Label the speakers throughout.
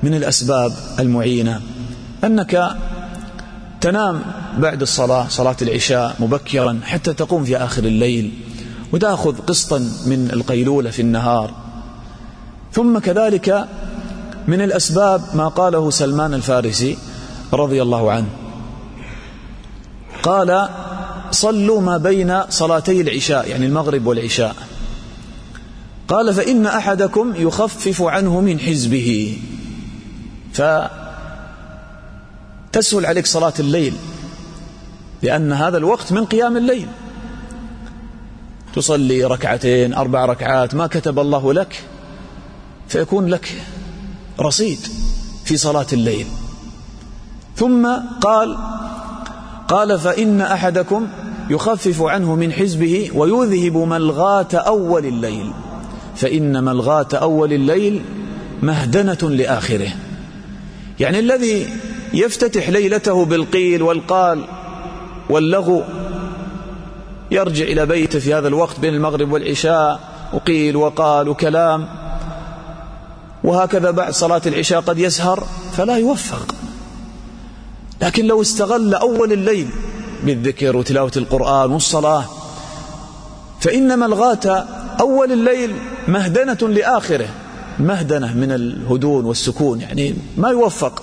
Speaker 1: من الأسباب المعينة أنك تنام بعد صلاة العشاء مبكرا حتى تقوم في آخر الليل وتأخذ قسطا من القيلولة في النهار. ثم كذلك من الأسباب ما قاله سلمان الفارسي رضي الله عنه، قال: صلوا ما بين صلاتي العشاء، يعني المغرب والعشاء، قال: فإن أحدكم يخفف عنه من حزبه، فتسهل عليك صلاة الليل، لأن هذا الوقت من قيام الليل، تصلي 2 4 ركعات ما كتب الله لك، فيكون لك رصيد في صلاة الليل. ثم قال: فإن أحدكم يخفف عنه من حزبه ويذهب ملغاة أول الليل، فإن ملغاة أول الليل مهدنة لآخره. يعني الذي يفتتح ليلته بالقيل والقال واللغو يرجع إلى بيته في هذا الوقت بين المغرب والعشاء، وقيل وقال وكلام، وهكذا بعد صلاة العشاء قد يسهر فلا يوفق. لكن لو استغل أول الليل بالذكر وتلاوة القرآن والصلاة، فإن ملغاة أول الليل مهدنة لآخره، مهدنة من الهدون والسكون، يعني ما يوفق.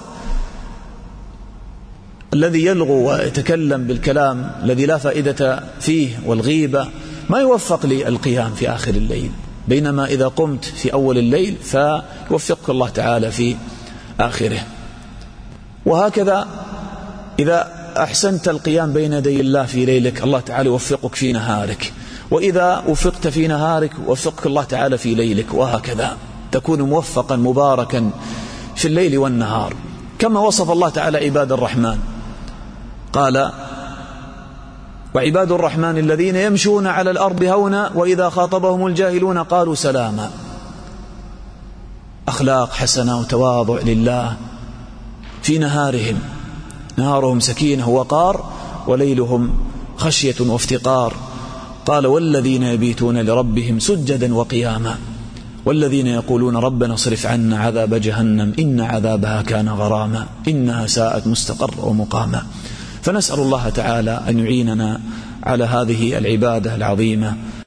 Speaker 1: الذي يلغو ويتكلم بالكلام الذي لا فائدة فيه والغيبة ما يوفق للقيام في آخر الليل، بينما إذا قمت في أول الليل فيوفقك الله تعالى في آخره. وهكذا إذا أحسنت القيام بين يدي الله في ليلك، الله تعالى يوفقك في نهارك، وإذا وفقت في نهارك وفقك الله تعالى في ليلك، وهكذا تكون موفقا مباركا في الليل والنهار، كما وصف الله تعالى عباد الرحمن، قال: وعباد الرحمن الذين يمشون على الأرض هونا وإذا خاطبهم الجاهلون قالوا سلاما. أخلاق حسنة وتواضع لله في نهارهم، نهارهم سكينة ووقار وليلهم خشية وافتقار. قال: والذين يبيتون لربهم سجدا وقياما، والذين يقولون ربنا اصرف عنا عذاب جهنم إن عذابها كان غراما إنها ساءت مستقر ومقاما. فنسأل الله تعالى أن يعيننا على هذه العبادة العظيمة.